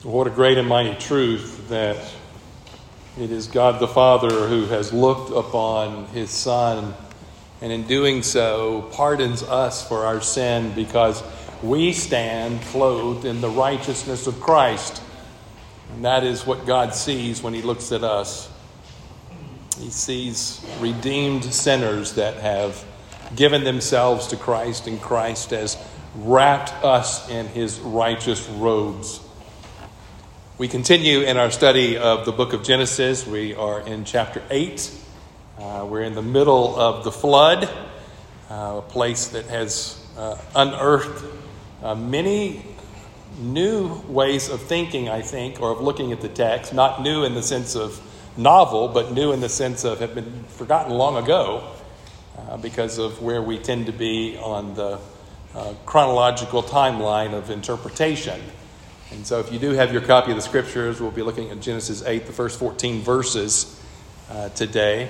What a great and mighty truth that it is God the Father who has looked upon his Son, and in doing so pardons us for our sin because we stand clothed in the righteousness of Christ. And that is what God sees when he looks at us. He sees redeemed sinners that have given themselves to Christ, and Christ has wrapped us in his righteous robes. We continue in our study of the book of Genesis. We are in chapter 8. We're in the middle of the flood, a place that has unearthed many new ways of thinking, I think, or of looking at the text. Not new in the sense of novel, but new in the sense of have been forgotten long ago because of where we tend to be on the chronological timeline of interpretation. And so if you do have your copy of the scriptures, we'll be looking at Genesis 8, the first 14 verses today.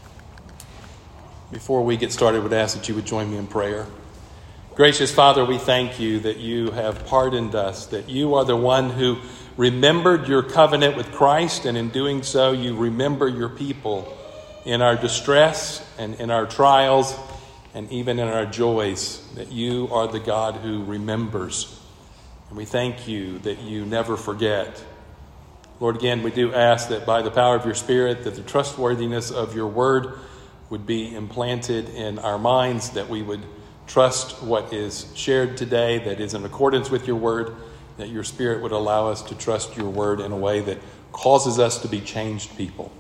Before we get started, I would ask that you would join me in prayer. Gracious Father, we thank you that you have pardoned us, that you are the one who remembered your covenant with Christ, and in doing so, you remember your people in our distress and in our trials and even in our joys, that you are the God who remembers. And we thank you that you never forget. Lord, again, we do ask that by the power of your Spirit, that the trustworthiness of your word would be implanted in our minds, that we would trust what is shared today that is in accordance with your word, that your Spirit would allow us to trust your word in a way that causes us to be changed people.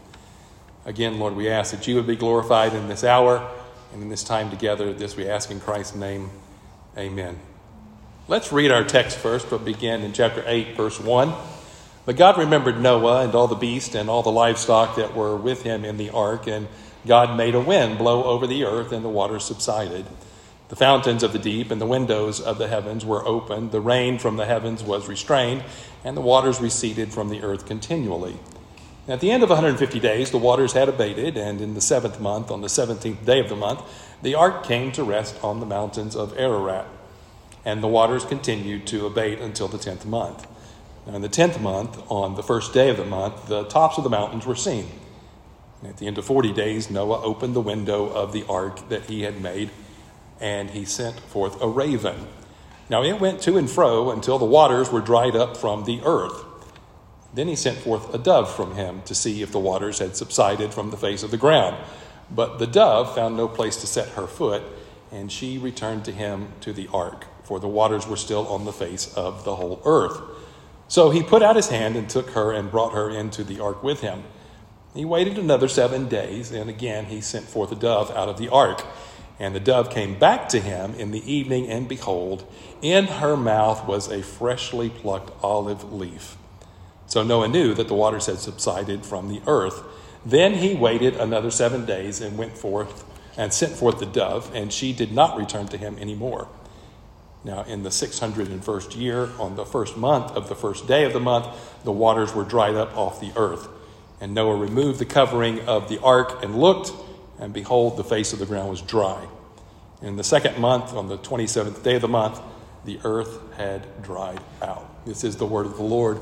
Again, Lord, we ask that you would be glorified in this hour and in this time together. This we ask in Christ's name. Amen. Let's read our text first. We'll begin in chapter 8, verse 1. But God remembered Noah and all the beasts and all the livestock that were with him in the ark, and God made a wind blow over the earth, and the waters subsided. The fountains of the deep and the windows of the heavens were opened. The rain from the heavens was restrained, and the waters receded from the earth continually. And at the end of 150 days, the waters had abated, and in the 7th month, on the 17th day of the month, the ark came to rest on the mountains of Ararat. And the waters continued to abate until the 10th month. Now in the 10th month, on the first day of the month, the tops of the mountains were seen. And at the end of 40 days, Noah opened the window of the ark that he had made, and he sent forth a raven. Now it went to and fro until the waters were dried up from the earth. Then he sent forth a dove from him to see if the waters had subsided from the face of the ground. But the dove found no place to set her foot, and she returned to him to the ark, for the waters were still on the face of the whole earth. So he put out his hand and took her and brought her into the ark with him. He waited another 7 days, and again he sent forth a dove out of the ark. And the dove came back to him in the evening, and behold, in her mouth was a freshly plucked olive leaf. So Noah knew that the waters had subsided from the earth. Then he waited another 7 days and went forth and sent forth the dove, and she did not return to him anymore. Now, in the 601st year, on the first month of the first day of the month, the waters were dried up off the earth. And Noah removed the covering of the ark and looked, and behold, the face of the ground was dry. In the 2nd month, on the 27th day of the month, the earth had dried out. This is the word of the Lord.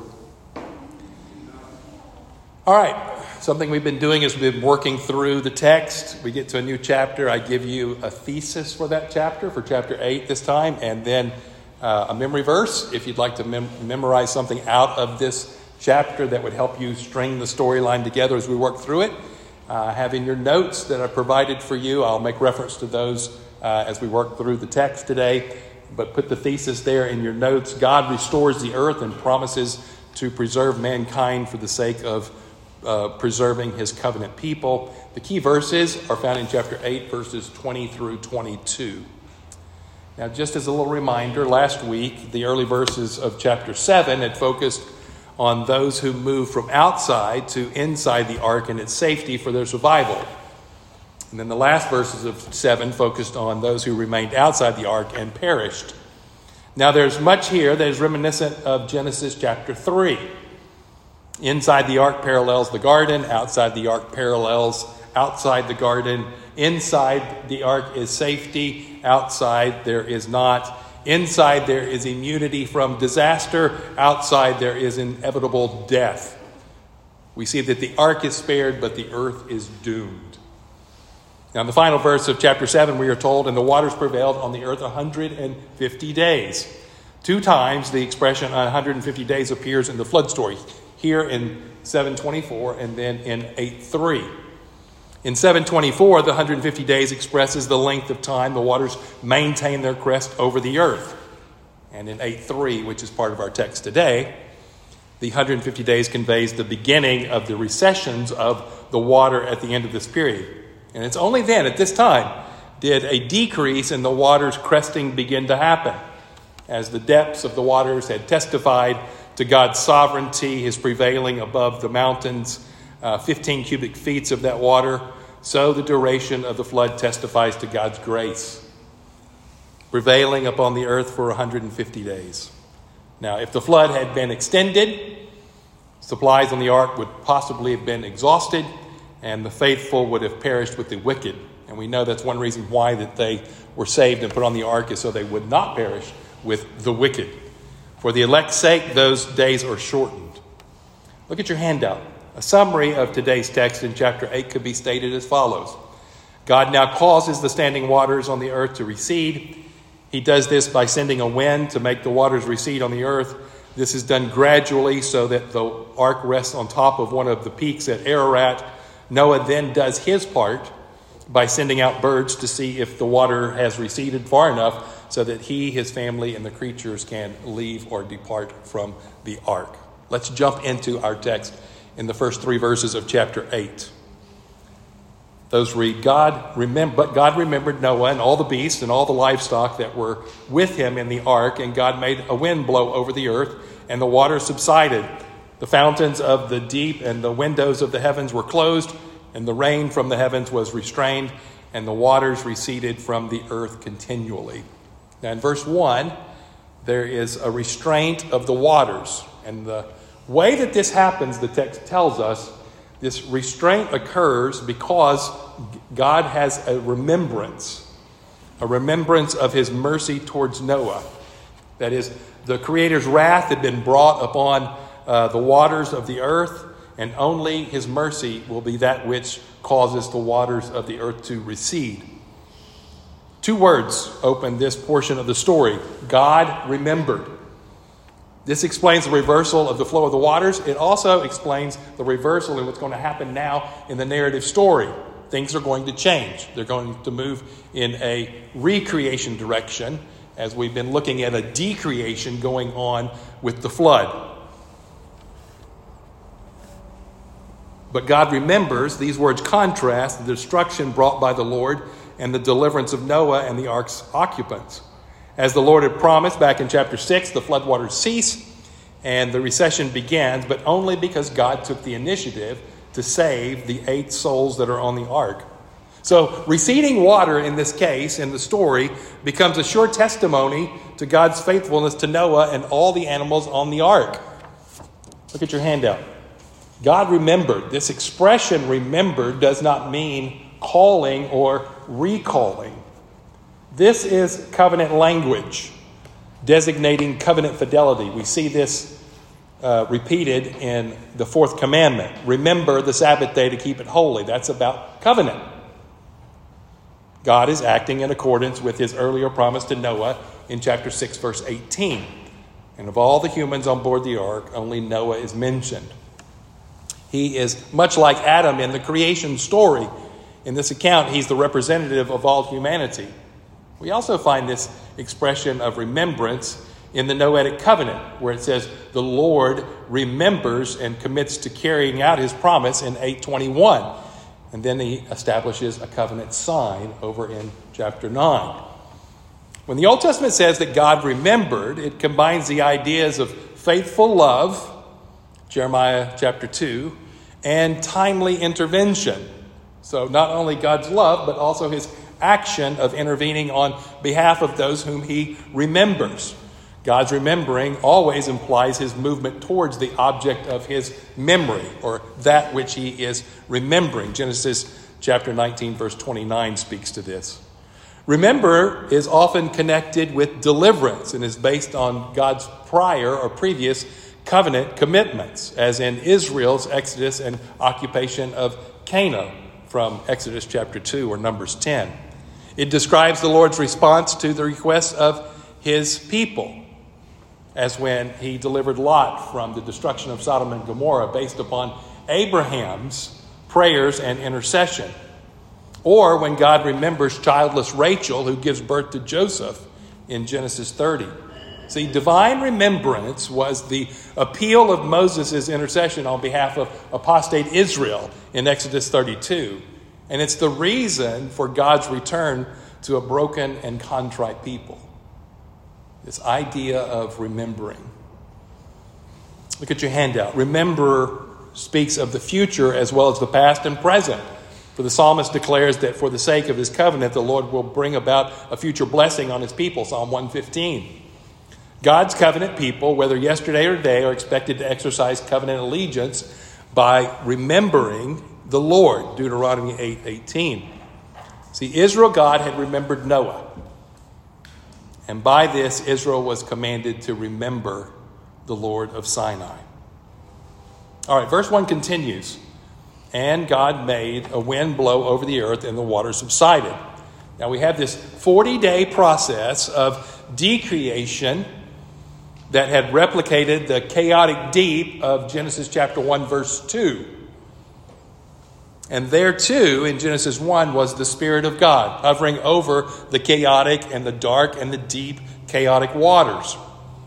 All right. Something we've been doing is we've been working through the text. We get to a new chapter. I give you a thesis for that chapter, for chapter 8 this time, and then a memory verse. If you'd like to memorize something out of this chapter that would help you string the storyline together as we work through it, have in your notes that are provided for you. I'll make reference to those as we work through the text today, but put the thesis there in your notes. God restores the earth and promises to preserve mankind for the sake of preserving his covenant people. The key verses are found in chapter 8, verses 20 through 22. Now, just as a little reminder, last week, the early verses of chapter 7 had focused on those who moved from outside to inside the ark and its safety for their survival. And then the last verses of 7 focused on those who remained outside the ark and perished. Now, there's much here that is reminiscent of Genesis chapter 3. Inside the ark parallels the garden. Outside the ark parallels outside the garden. Inside the ark is safety. Outside there is not. Inside there is immunity from disaster. Outside there is inevitable death. We see that the ark is spared, but the earth is doomed. Now in the final verse of chapter 7, we are told, and the waters prevailed on the earth 150 days. 2 times the expression 150 days appears in the flood story. Here in 7:24 and then in 8:3. In 7:24, the 150 days expresses the length of time the waters maintain their crest over the earth. And in 8:3, which is part of our text today, the 150 days conveys the beginning of the recessions of the water at the end of this period. And it's only then, at this time, did a decrease in the water's cresting begin to happen, as the depths of the waters had testified to God's sovereignty, his prevailing above the mountains, 15 cubic feet of that water. So the duration of the flood testifies to God's grace, prevailing upon the earth for 150 days. Now, if the flood had been extended, supplies on the ark would possibly have been exhausted, and the faithful would have perished with the wicked. And we know that's one reason why that they were saved and put on the ark, is so they would not perish with the wicked. For the elect's sake, those days are shortened. Look at your handout. A summary of today's text in chapter 8 could be stated as follows. God now causes the standing waters on the earth to recede. He does this by sending a wind to make the waters recede on the earth. This is done gradually so that the ark rests on top of one of the peaks at Ararat. Noah then does his part by sending out birds to see if the water has receded far enough so that he, his family, and the creatures can leave or depart from the ark. Let's jump into our text in the first 3 verses of chapter 8. Those read, But God remembered Noah and all the beasts and all the livestock that were with him in the ark, and God made a wind blow over the earth, and the water subsided. The fountains of the deep and the windows of the heavens were closed, and the rain from the heavens was restrained, and the waters receded from the earth continually. Now in verse 1, there is a restraint of the waters. And the way that this happens, the text tells us, this restraint occurs because God has a remembrance of his mercy towards Noah. That is, the Creator's wrath had been brought upon the waters of the earth, and only his mercy will be that which causes the waters of the earth to recede. 2 words open this portion of the story. God remembered. This explains the reversal of the flow of the waters. It also explains the reversal in what's going to happen now in the narrative story. Things are going to change. They're going to move in a recreation direction, as we've been looking at a decreation going on with the flood. But God remembers. These words contrast the destruction brought by the Lord and the deliverance of Noah and the ark's occupants. As the Lord had promised back in chapter 6, the floodwaters cease and the recession begins, but only because God took the initiative to save the 8 souls that are on the ark. So receding water in this case, in the story, becomes a sure testimony to God's faithfulness to Noah and all the animals on the ark. Look at your handout. God remembered. This expression, remembered, does not mean calling or recalling. This is covenant language, designating covenant fidelity. We see this repeated in the 4th commandment. Remember the Sabbath day to keep it holy. That's about covenant. God is acting in accordance with his earlier promise to Noah in chapter 6, verse 18. And of all the humans on board the ark, only Noah is mentioned. He is much like Adam in the creation story. In this account, he's the representative of all humanity. We also find this expression of remembrance in the Noahic covenant, where it says the Lord remembers and commits to carrying out his promise in 8:21. And then he establishes a covenant sign over in chapter 9. When the Old Testament says that God remembered, it combines the ideas of faithful love, Jeremiah chapter 2, and timely intervention. So not only God's love, but also his action of intervening on behalf of those whom he remembers. God's remembering always implies his movement towards the object of his memory, or that which he is remembering. Genesis chapter 19, verse 29 speaks to this. Remember is often connected with deliverance and is based on God's prior or previous covenant commitments, as in Israel's exodus and occupation of Canaan from Exodus chapter 2 or Numbers 10. It describes the Lord's response to the requests of his people, as when he delivered Lot from the destruction of Sodom and Gomorrah based upon Abraham's prayers and intercession. Or when God remembers childless Rachel, who gives birth to Joseph in Genesis 30. See, divine remembrance was the appeal of Moses' intercession on behalf of apostate Israel in Exodus 32. And it's the reason for God's return to a broken and contrite people. This idea of remembering. Look at your handout. Remember speaks of the future as well as the past and present. For the psalmist declares that for the sake of his covenant, the Lord will bring about a future blessing on his people, Psalm 115. God's covenant people, whether yesterday or today, are expected to exercise covenant allegiance by remembering the Lord, Deuteronomy 8:18. See, Israel, God had remembered Noah. And by this, Israel was commanded to remember the Lord of Sinai. All right, verse 1 continues. And God made a wind blow over the earth, and the water subsided. Now we have this 40-day process of decreation that had replicated the chaotic deep of Genesis chapter 1, verse 2. And there too, in Genesis 1, was the Spirit of God hovering over the chaotic and the dark and the deep chaotic waters.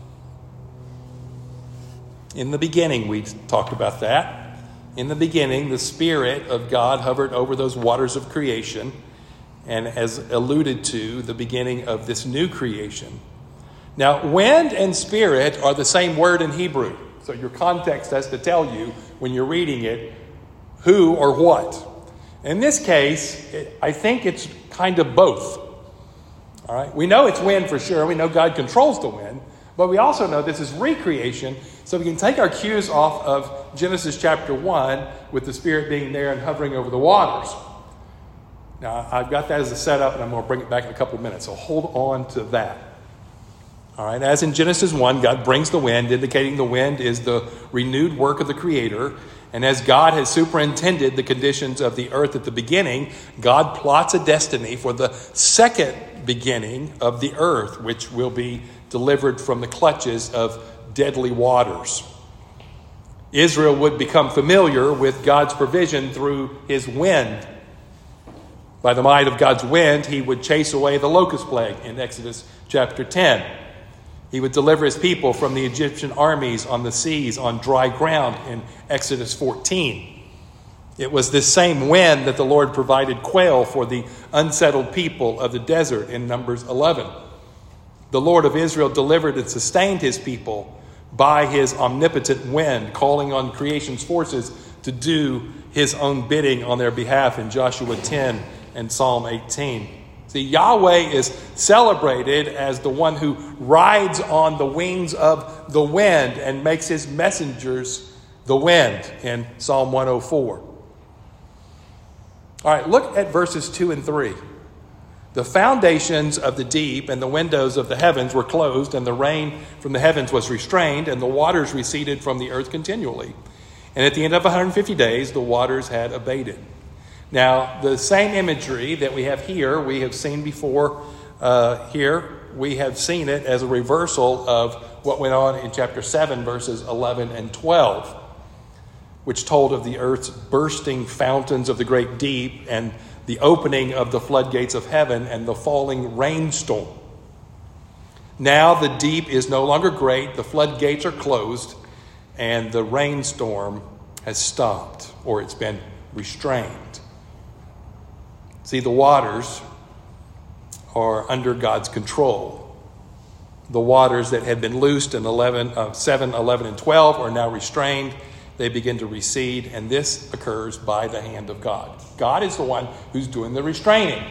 In the beginning, we talked about that. In the beginning, the Spirit of God hovered over those waters of creation, and as alluded to, the beginning of this new creation. Now, wind and spirit are the same word in Hebrew. So your context has to tell you, when you're reading it, who or what. In this case, I think it's kind of both. All right, we know it's wind for sure. We know God controls the wind. But we also know this is recreation, so we can take our cues off of Genesis chapter 1 with the Spirit being there and hovering over the waters. Now, I've got that as a setup, and I'm going to bring it back in a couple of minutes, so hold on to that. All right, as in Genesis 1, God brings the wind, indicating the wind is the renewed work of the Creator. And as God has superintended the conditions of the earth at the beginning, God plots a destiny for the second beginning of the earth, which will be delivered from the clutches of deadly waters. Israel would become familiar with God's provision through his wind. By the might of God's wind, he would chase away the locust plague in Exodus chapter 10. He would deliver his people from the Egyptian armies on the seas on dry ground in Exodus 14. It was this same wind that the Lord provided quail for the unsettled people of the desert in Numbers 11. The Lord of Israel delivered and sustained his people by his omnipotent wind, calling on creation's forces to do his own bidding on their behalf in Joshua 10 and Psalm 18. See, Yahweh is celebrated as the one who rides on the wings of the wind and makes his messengers the wind in Psalm 104. All right, look at verses 2 and 3. The foundations of the deep and the windows of the heavens were closed, and the rain from the heavens was restrained, and the waters receded from the earth continually. And at the end of 150 days, the waters had abated. Now, the same imagery that we have here, we have seen before here. We have seen it as a reversal of what went on in chapter 7, verses 11 and 12, which told of the earth's bursting fountains of the great deep and the opening of the floodgates of heaven and the falling rainstorm. Now the deep is no longer great, the floodgates are closed, and the rainstorm has stopped, or it's been restrained. See, the waters are under God's control. The waters that had been loosed in 7, 11, and 12 are now restrained. They begin to recede, and this occurs by the hand of God. God is the one who's doing the restraining.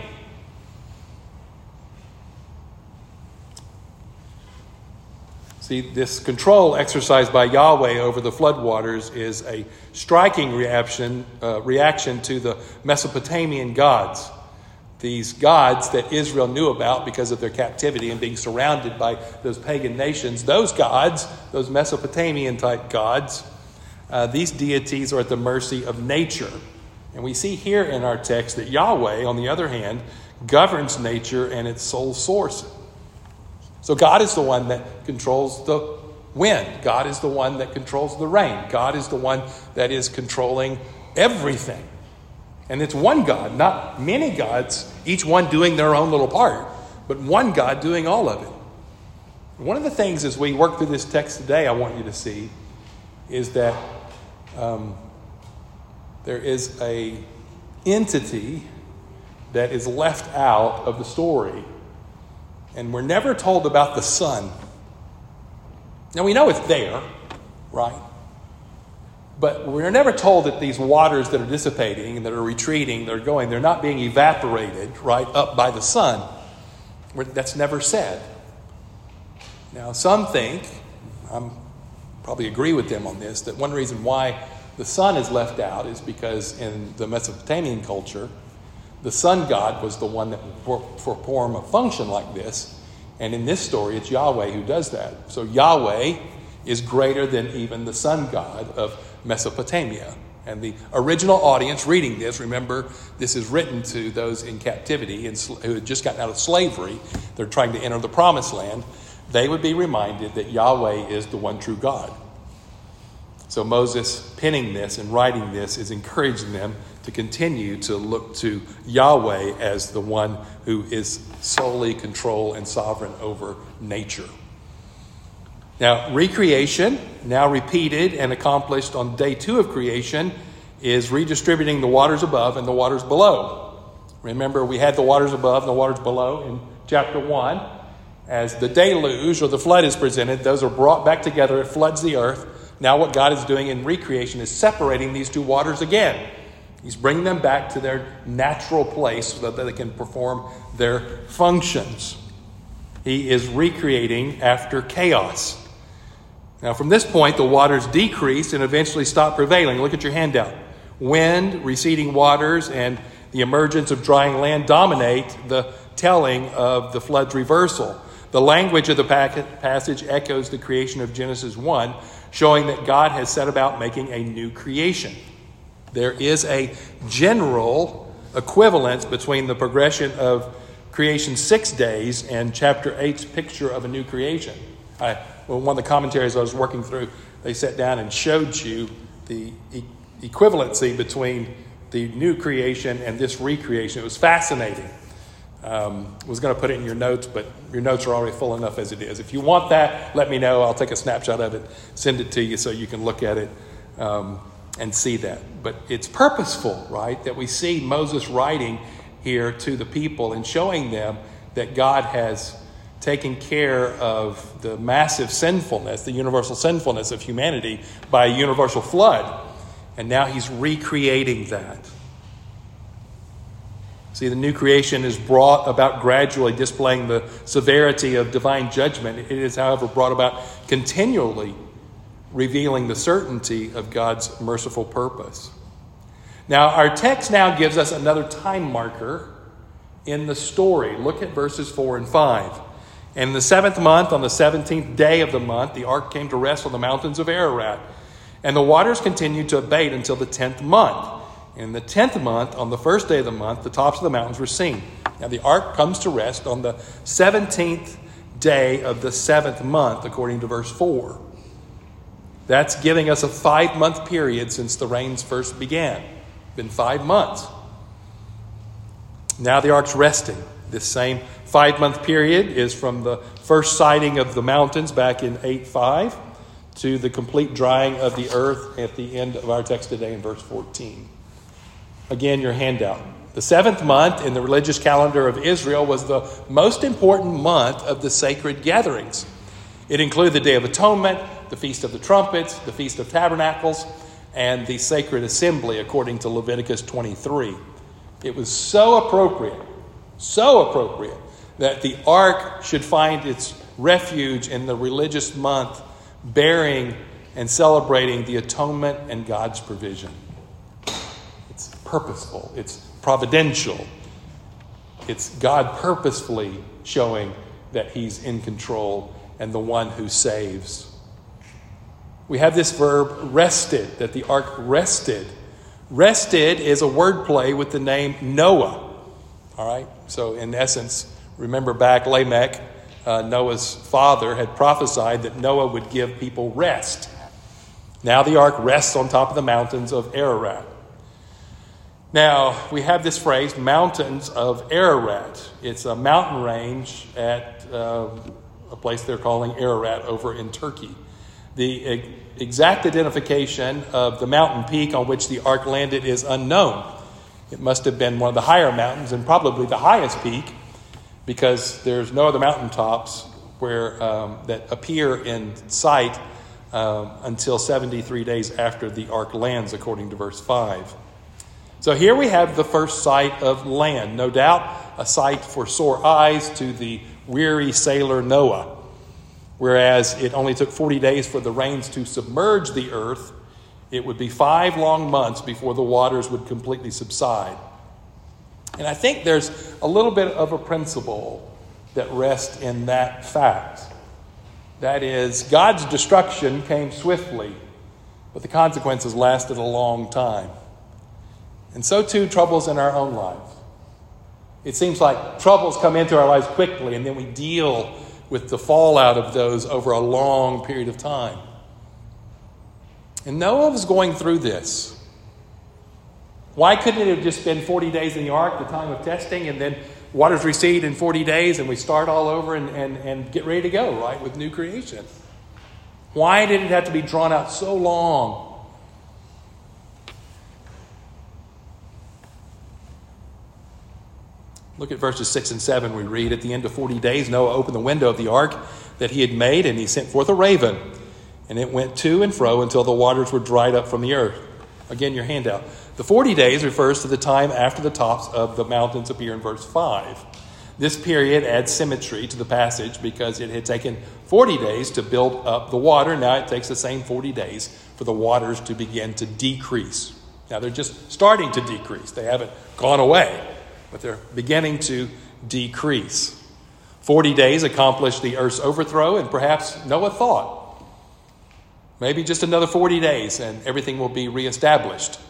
See, this control exercised by Yahweh over the floodwaters is a striking reaction to the Mesopotamian gods. these gods that Israel knew about because of their captivity and being surrounded by those pagan nations, those gods, those Mesopotamian type gods, these deities are at the mercy of nature. And we see here in our text that Yahweh, on the other hand, governs nature and its sole source. So God is the one that controls the wind. God is the one that controls the rain. God is the one that is controlling everything. And it's one God, not many gods, each one doing their own little part, but one God doing all of it. One of the things as we work through this text today I want you to see is that there is a entity that is left out of the story. And we're never told about the sun. Now we know it's there, right? But we're never told that these waters that are dissipating and that are retreating, they're not being evaporated, right, up by the sun. That's never said. Now some think, I probably agree with them on this, that one reason why the sun is left out is because in the Mesopotamian culture, the sun god was the one that would perform a function like this. And in this story, it's Yahweh who does that. So Yahweh is greater than even the sun god of Mesopotamia. And the original audience reading this, remember, this is written to those in captivity who had just gotten out of slavery. They're trying to enter the promised land. They would be reminded that Yahweh is the one true God. So Moses penning this and writing this is encouraging them to continue to look to Yahweh as the one who is solely control and sovereign over nature. Now, recreation, now repeated and accomplished on day 2 of creation, is redistributing the waters above and the waters below. Remember, we had the waters above and the waters below in chapter 1. As the deluge or the flood is presented, those are brought back together. It floods the earth. Now what God is doing in recreation is separating these two waters again. He's bringing them back to their natural place so that they can perform their functions. He is recreating after chaos. Now from this point, the waters decrease and eventually stop prevailing. Look at your handout. Wind, receding waters, and the emergence of drying land dominate the telling of the flood's reversal. The language of the passage echoes the creation of Genesis 1, showing that God has set about making a new creation. There is a general equivalence between the progression of creation's 6 days and chapter 8's picture of a new creation. One of the commentaries I was working through, they sat down and showed you the equivalency between the new creation and this recreation. It was fascinating. I was going to put it in your notes, but your notes are already full enough as it is. If you want that, let me know. I'll take a snapshot of it, send it to you so you can look at it and see that. But it's purposeful, right, that we see Moses writing here to the people and showing them that God has taken care of the massive sinfulness, the universal sinfulness of humanity by a universal flood. And now he's recreating that. See, the new creation is brought about gradually, displaying the severity of divine judgment. It is, however, brought about continually, revealing the certainty of God's merciful purpose. Now, our text now gives us another time marker in the story. Look at verses 4 and 5. And in the 7th month, on the 17th day of the month, the ark came to rest on the mountains of Ararat. And the waters continued to abate until the 10th month. In the 10th month, on the first day of the month, the tops of the mountains were seen. Now the ark comes to rest on the 17th day of the 7th month, according to verse 4. That's giving us a 5-month period since the rains first began. Been 5 months. Now the ark's resting. This same 5-month period is from the first sighting of the mountains back in 8:5 to the complete drying of the earth at the end of our text today in verse 14. Again, your handout. The 7th month in the religious calendar of Israel was the most important month of the sacred gatherings. It included the Day of Atonement, the Feast of the Trumpets, the Feast of Tabernacles, and the Sacred Assembly, according to Leviticus 23. It was so appropriate, that the ark should find its refuge in the religious month, bearing and celebrating the atonement and God's provision. Purposeful. It's providential. it's God purposefully showing that he's in control and the one who saves. We have this verb rested, that the ark rested. Rested is a wordplay with the name Noah. All right? So in essence, remember back Lamech, Noah's father, had prophesied that Noah would give people rest. Now the ark rests on top of the mountains of Ararat. Now, we have this phrase, mountains of Ararat. It's a mountain range at a place they're calling Ararat over in Turkey. The exact identification of the mountain peak on which the ark landed is unknown. It must have been one of the higher mountains and probably the highest peak, because there's no other mountaintops where that appear in sight until 73 days after the ark lands, according to verse 5. So here we have the first sight of land. No doubt a sight for sore eyes to the weary sailor Noah. Whereas it only took 40 days for the rains to submerge the earth, it would be 5 long months before the waters would completely subside. And I think there's a little bit of a principle that rests in that fact. That is, God's destruction came swiftly, but the consequences lasted a long time. And so too, troubles in our own lives. It seems like troubles come into our lives quickly, and then we deal with the fallout of those over a long period of time. And Noah was going through this. Why couldn't it have just been 40 days in the ark, the time of testing, and then waters recede in 40 days and we start all over and get ready to go, right, with new creation? Why did it have to be drawn out so long? Look at verses 6 and 7. We read, at the end of 40 days, Noah opened the window of the ark that he had made, and he sent forth a raven. And it went to and fro until the waters were dried up from the earth. Again, your handout. The 40 days refers to the time after the tops of the mountains appear in verse 5. This period adds symmetry to the passage because it had taken 40 days to build up the water. Now it takes the same 40 days for the waters to begin to decrease. Now they're just starting to decrease. They haven't gone away, but they're beginning to decrease. 40 days accomplished the earth's overthrow, and perhaps Noah thought, maybe just another 40 days and everything will be reestablished.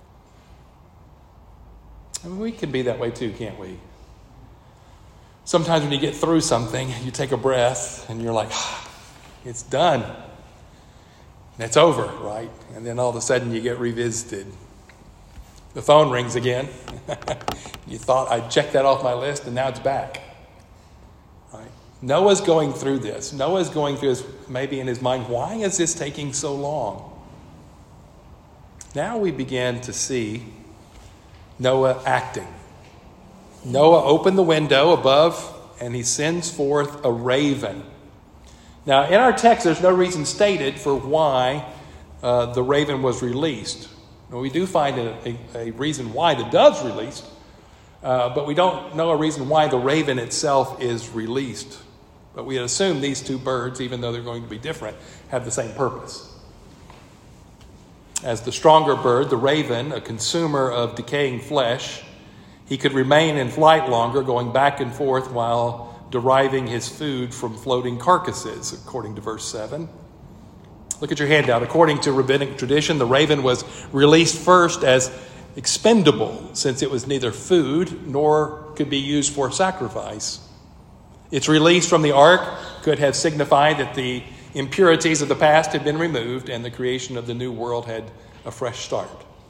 I mean, we can be that way too, can't we? Sometimes when you get through something, you take a breath and you're like, it's done. And it's over, right? And then all of a sudden you get revisited. The phone rings again. You thought I'd checked that off my list, and now it's back. Right? Noah's going through this. Noah's going through this, maybe in his mind, why is this taking so long? Now we begin to see Noah acting. Noah opened the window above, and he sends forth a raven. Now, in our text, there's no reason stated for why the raven was released. Now, we do find a reason why the dove's released, but we don't know a reason why the raven itself is released. But we assume these two birds, even though they're going to be different, have the same purpose. As the stronger bird, the raven, a consumer of decaying flesh, he could remain in flight longer, going back and forth while deriving his food from floating carcasses, according to verse 7. Look at your handout. According to rabbinic tradition, the raven was released first as expendable, since it was neither food nor could be used for sacrifice. Its release from the ark could have signified that the impurities of the past had been removed and the creation of the new world had a fresh start.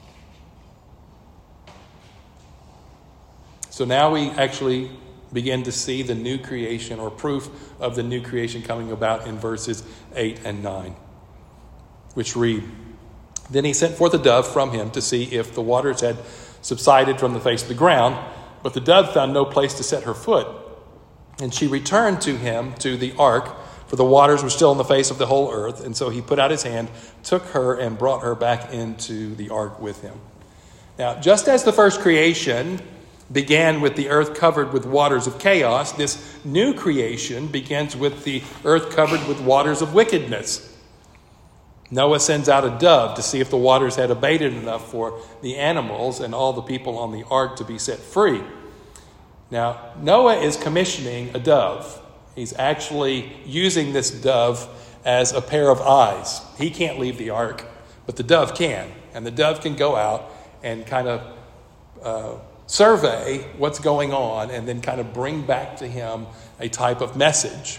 So now we actually begin to see the new creation, or proof of the new creation, coming about in verses 8 and 9, which read, Then he sent forth a dove from him to see if the waters had subsided from the face of the ground, but the dove found no place to set her foot. And she returned to him to the ark, for the waters were still on the face of the whole earth. And so he put out his hand, took her, and brought her back into the ark with him. Now, just as the first creation began with the earth covered with waters of chaos, this new creation begins with the earth covered with waters of wickedness. Noah sends out a dove to see if the waters had abated enough for the animals and all the people on the ark to be set free. Now, Noah is commissioning a dove. He's actually using this dove as a pair of eyes. He can't leave the ark, but the dove can. And the dove can go out and kind of survey what's going on and then kind of bring back to him a type of message.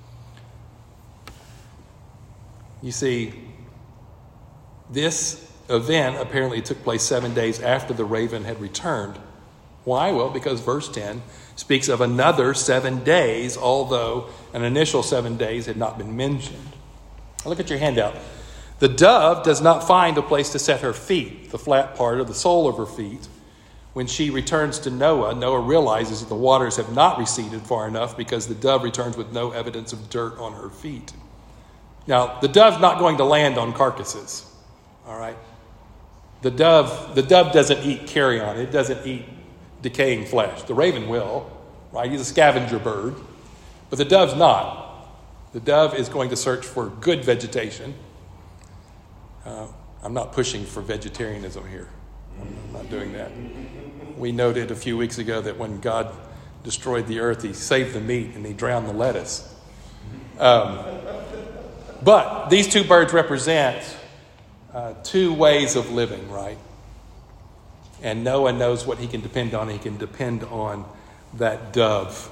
You see, this event apparently took place 7 days after the raven had returned. Why? Well, because verse 10 speaks of another 7 days, although an initial 7 days had not been mentioned. Look at your handout. The dove does not find a place to set her feet, the flat part of the sole of her feet. When she returns to Noah, Noah realizes that the waters have not receded far enough because the dove returns with no evidence of dirt on her feet. Now, the dove's not going to land on carcasses, all right? The dove doesn't eat carrion. It doesn't eat decaying flesh. The raven will, right? He's a scavenger bird. But the dove's not. The dove is going to search for good vegetation. I'm not pushing for vegetarianism here. I'm not doing that. We noted a few weeks ago that when God destroyed the earth, he saved the meat and he drowned the lettuce. But these two birds represent two ways of living, right? And Noah knows what he can depend on. He can depend on that dove.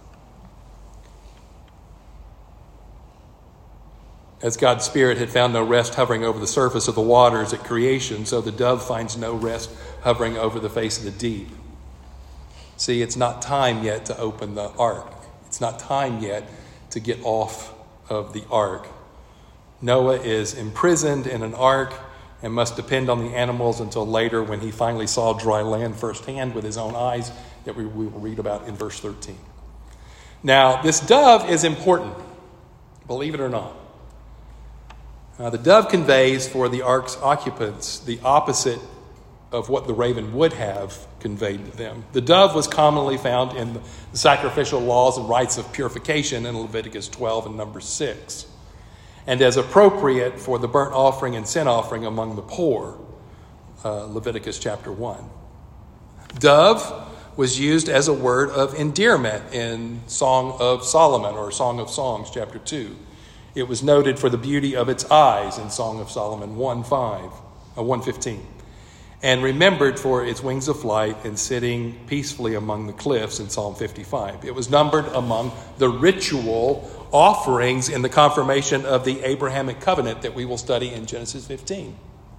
As God's Spirit had found no rest hovering over the surface of the waters at creation, so the dove finds no rest hovering over the face of the deep. See, it's not time yet to open the ark. It's not time yet to get off of the ark. Noah is imprisoned in an ark and must depend on the animals until later when he finally saw dry land firsthand with his own eyes that we will read about in verse 13. Now, this dove is important, believe it or not. The dove conveys for the ark's occupants the opposite of what the raven would have conveyed to them. The dove was commonly found in the sacrificial laws and rites of purification in Leviticus 12 and Numbers 6, and as appropriate for the burnt offering and sin offering among the poor, Leviticus chapter 1. Dove was used as a word of endearment in Song of Solomon or Song of Songs chapter 2. It was noted for the beauty of its eyes in Song of Solomon 1:15, and remembered for its wings of flight and sitting peacefully among the cliffs in Psalm 55. It was numbered among the ritual offerings in the confirmation of the Abrahamic covenant that we will study in Genesis 15.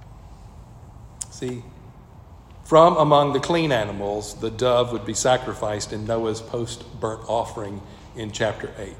See, from among the clean animals, the dove would be sacrificed in Noah's post-burnt offering in chapter 8.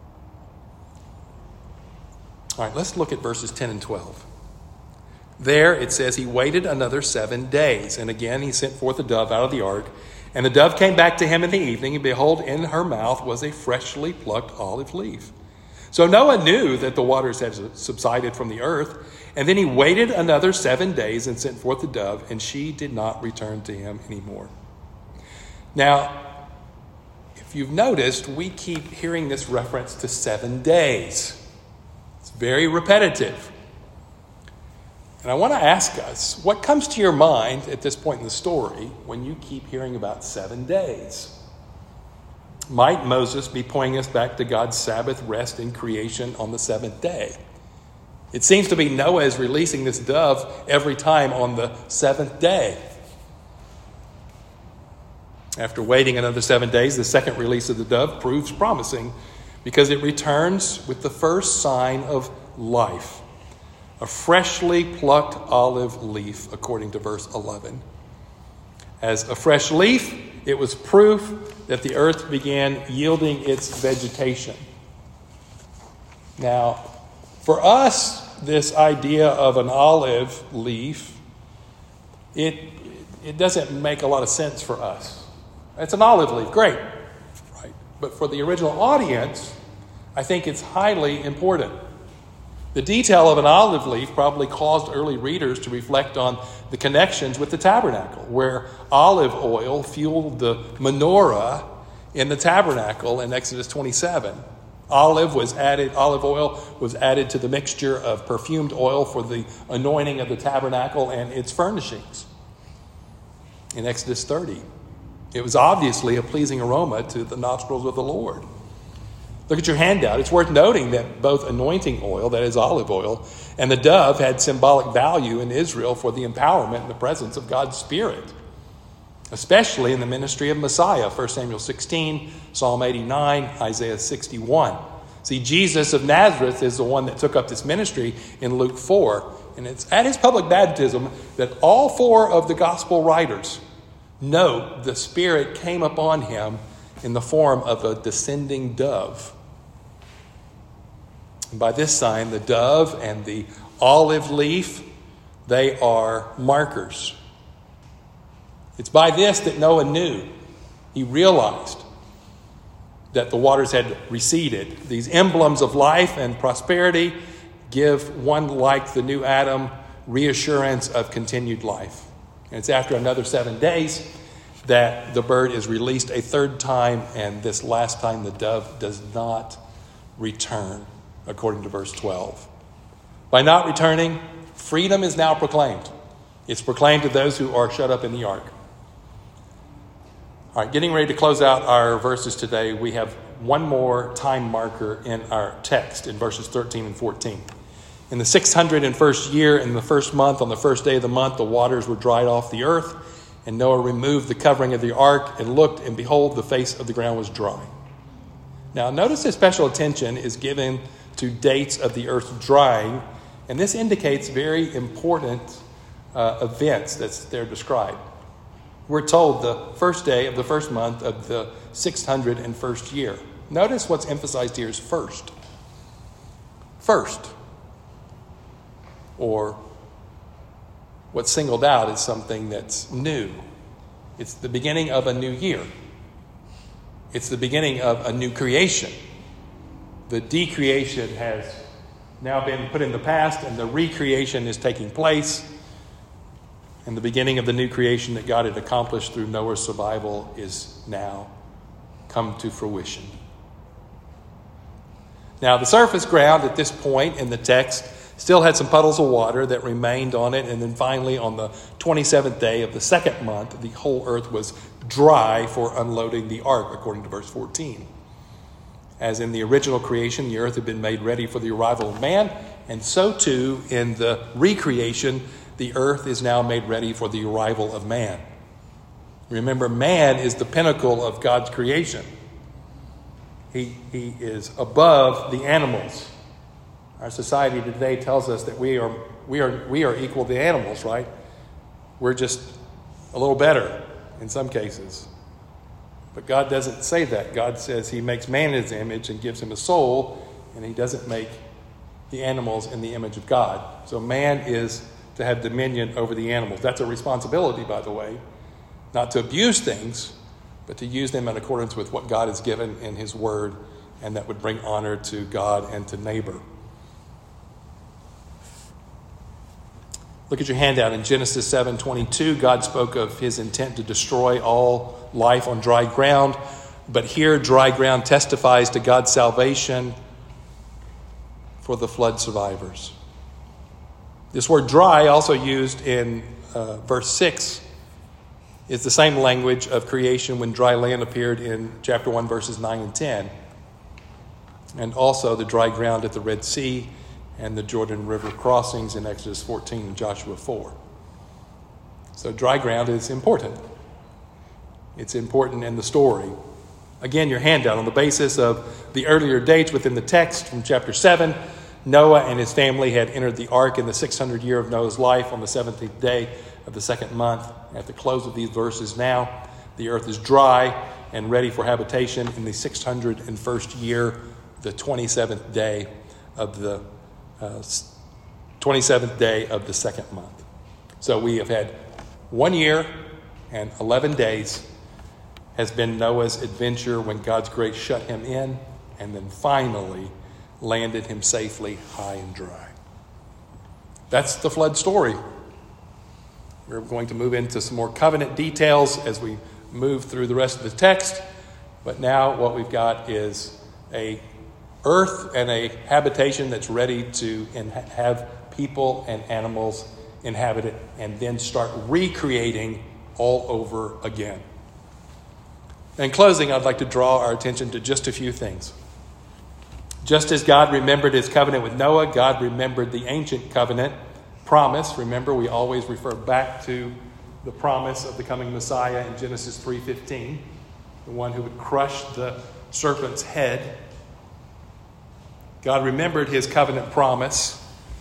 All right, let's look at verses 10 and 12. There it says he waited another 7 days. And again he sent forth a dove out of the ark. And the dove came back to him in the evening. And behold, in her mouth was a freshly plucked olive leaf. So Noah knew that the waters had subsided from the earth. And then he waited another 7 days and sent forth the dove. And she did not return to him anymore. Now, if you've noticed, we keep hearing this reference to 7 days. It's very repetitive. And I want to ask us, what comes to your mind at this point in the story when you keep hearing about 7 days? Might Moses be pointing us back to God's Sabbath rest in creation on the seventh day? It seems to be Noah is releasing this dove every time on the seventh day. After waiting another 7 days, the second release of the dove proves promising because it returns with the first sign of life, a freshly plucked olive leaf, according to verse 11. As a fresh leaf, it was proof that the earth began yielding its vegetation. Now, for us, this idea of an olive leaf, it doesn't make a lot of sense for us. It's an olive leaf, great, right? But for the original audience, I think it's highly important. The detail of an olive leaf probably caused early readers to reflect on the connections with the tabernacle, where olive oil fueled the menorah in the tabernacle in Exodus 27. Olive oil was added to the mixture of perfumed oil for the anointing of the tabernacle and its furnishings in Exodus 30. It was obviously a pleasing aroma to the nostrils of the Lord. Look at your handout. It's worth noting that both anointing oil, that is olive oil, and the dove had symbolic value in Israel for the empowerment and the presence of God's Spirit, especially in the ministry of Messiah, 1 Samuel 16, Psalm 89, Isaiah 61. See, Jesus of Nazareth is the one that took up this ministry in Luke 4, and it's at his public baptism that all four of the gospel writers note the Spirit came upon him in the form of a descending dove. And by this sign, the dove and the olive leaf, they are markers. It's by this that Noah knew. He realized that the waters had receded. These emblems of life and prosperity give one like the new Adam reassurance of continued life. And it's after another 7 days that the bird is released a third time, and this last time the dove does not return, according to verse 12. By not returning, freedom is now proclaimed. It's proclaimed to those who are shut up in the ark. All right, getting ready to close out our verses today, we have one more time marker in our text in verses 13 and 14. In the 601st year, in the first month, on the first day of the month, the waters were dried off the earth, and Noah removed the covering of the ark and looked, and behold, the face of the ground was dry. Now, notice that special attention is given to dates of the earth's drying, and this indicates very important events that's there described. We're told the first day of the first month of the 601st year. Notice what's emphasized here is first. First. Or what's singled out is something that's new. It's the beginning of a new year. It's the beginning of a new creation. The decreation has now been put in the past, and the recreation is taking place. And the beginning of the new creation that God had accomplished through Noah's survival is now come to fruition. Now, the surface ground at this point in the text still had some puddles of water that remained on it. And then finally, on the 27th day of the second month, the whole earth was dry for unloading the ark, according to verse 14. As in the original creation, the earth had been made ready for the arrival of man. And so too, in the recreation, the earth is now made ready for the arrival of man. Remember, man is the pinnacle of God's creation. He is above the animals. Our society today tells us that we are equal to animals, right? We're just a little better in some cases. But God doesn't say that. God says he makes man in his image and gives him a soul, and he doesn't make the animals in the image of God. So man is to have dominion over the animals. That's a responsibility, by the way, not to abuse things, but to use them in accordance with what God has given in his word, and that would bring honor to God and to neighbor. Look at your handout. In Genesis 7:22, God spoke of his intent to destroy all life on dry ground, but here dry ground testifies to God's salvation for the flood survivors. This word dry, also used in verse 6, is the same language of creation when dry land appeared in chapter 1, verses 9 and 10. And also the dry ground at the Red Sea and the Jordan River crossings in Exodus 14 and Joshua 4. So dry ground is important. It's important in the story. Again, your handout, on the basis of the earlier dates within the text from chapter 7, Noah and his family had entered the ark in the 600th year of Noah's life on the 17th day of the second month. At the close of these verses now, the earth is dry and ready for habitation in the 601st year, the 27th day of the 27th day of the second month. So we have had 1 year and 11 days has been Noah's adventure when God's grace shut him in and then finally landed him safely high and dry. That's the flood story. We're going to move into some more covenant details as we move through the rest of the text. But now what we've got is a earth and a habitation that's ready to have people and animals inhabit it and then start recreating all over again. In closing, I'd like to draw our attention to just a few things. Just as God remembered his covenant with Noah, God remembered the ancient covenant promise. Remember, we always refer back to the promise of the coming Messiah in Genesis 3:15, the one who would crush the serpent's head. God remembered his covenant promise,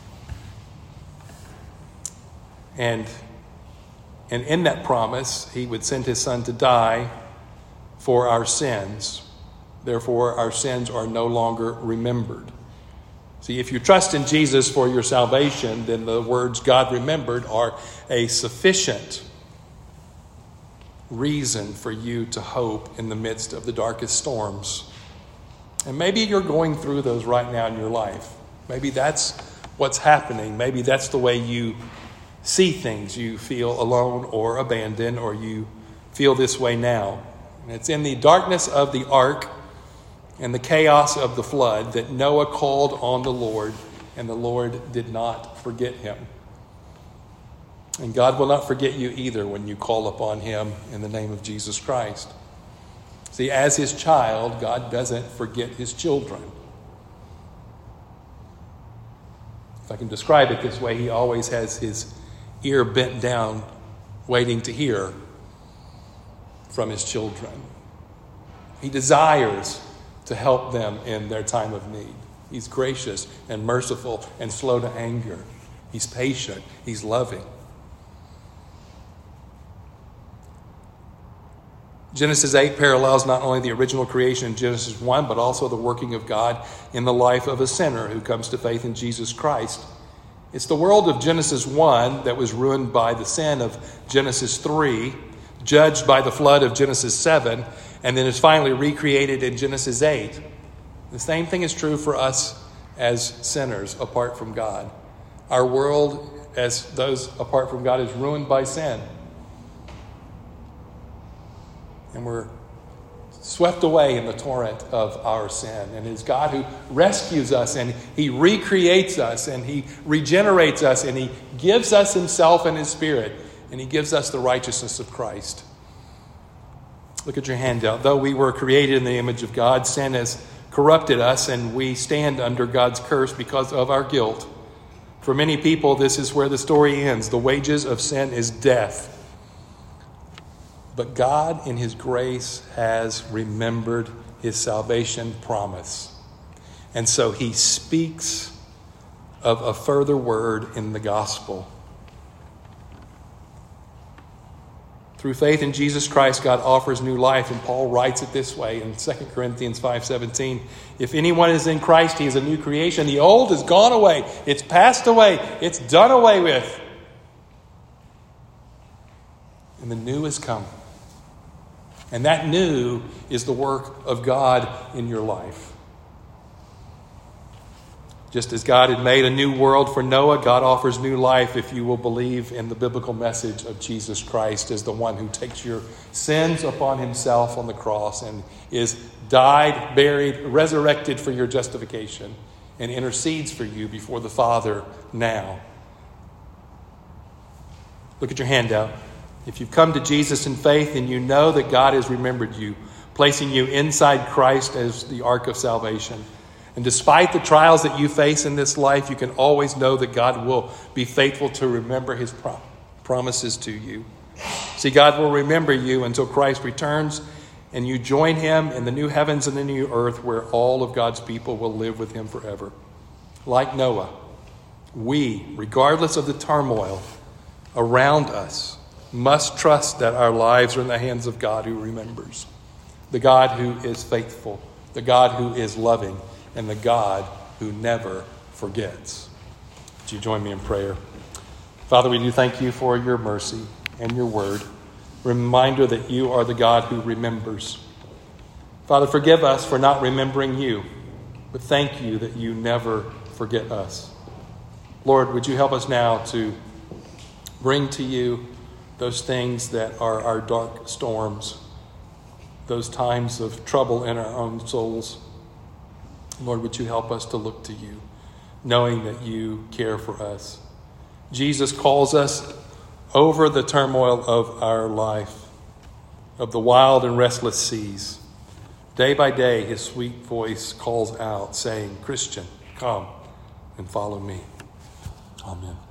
and in that promise, he would send his son to die for our sins. Therefore, our sins are no longer remembered. See, if you trust in Jesus for your salvation, then the words God remembered are a sufficient reason for you to hope in the midst of the darkest storms. And maybe you're going through those right now in your life. Maybe that's what's happening. Maybe that's the way you see things. You feel alone or abandoned, or you feel this way now. And it's in the darkness of the ark and the chaos of the flood that Noah called on the Lord, and the Lord did not forget him. And God will not forget you either when you call upon him in the name of Jesus Christ. See, as his child, God doesn't forget his children. If I can describe it this way, he always has his ear bent down, waiting to hear from his children. He desires to help them in their time of need. He's gracious and merciful and slow to anger. He's patient. He's loving. Genesis 8 parallels not only the original creation in Genesis 1, but also the working of God in the life of a sinner who comes to faith in Jesus Christ. It's the world of Genesis 1 that was ruined by the sin of Genesis 3, judged by the flood of Genesis 7, and then is finally recreated in Genesis 8. The same thing is true for us as sinners apart from God. Our world, as those apart from God, is ruined by sin. And we're swept away in the torrent of our sin. And it's God who rescues us, and he recreates us, and he regenerates us, and he gives us himself and his Spirit, and he gives us the righteousness of Christ. Look at your handout. Though we were created in the image of God, sin has corrupted us, and we stand under God's curse because of our guilt. For many people, this is where the story ends. The wages of sin is death. But God, in his grace, has remembered his salvation promise. And so he speaks of a further word in the gospel. Through faith in Jesus Christ, God offers new life. And Paul writes it this way in 2 Corinthians 5:17. If anyone is in Christ, he is a new creation. The old has gone away. It's passed away. It's done away with. And the new has come. And that new is the work of God in your life. Just as God had made a new world for Noah, God offers new life if you will believe in the biblical message of Jesus Christ as the one who takes your sins upon himself on the cross and is died, buried, resurrected for your justification, and intercedes for you before the Father now. Look at your handout. If you've come to Jesus in faith, then you know that God has remembered you, placing you inside Christ as the ark of salvation. And despite the trials that you face in this life, you can always know that God will be faithful to remember his promises to you. See, God will remember you until Christ returns and you join him in the new heavens and the new earth where all of God's people will live with him forever. Like Noah, we, regardless of the turmoil around us, must trust that our lives are in the hands of God who remembers, the God who is faithful, the God who is loving, and the God who never forgets. Would you join me in prayer? Father, we do thank you for your mercy and your word. Reminder that you are the God who remembers. Father, forgive us for not remembering you, but thank you that you never forget us. Lord, would you help us now to bring to you those things that are our dark storms, those times of trouble in our own souls. Lord, would you help us to look to you, knowing that you care for us. Jesus calls us over the turmoil of our life of the wild and restless seas. Day by day, his sweet voice calls out, saying, Christian, come and follow me. Amen.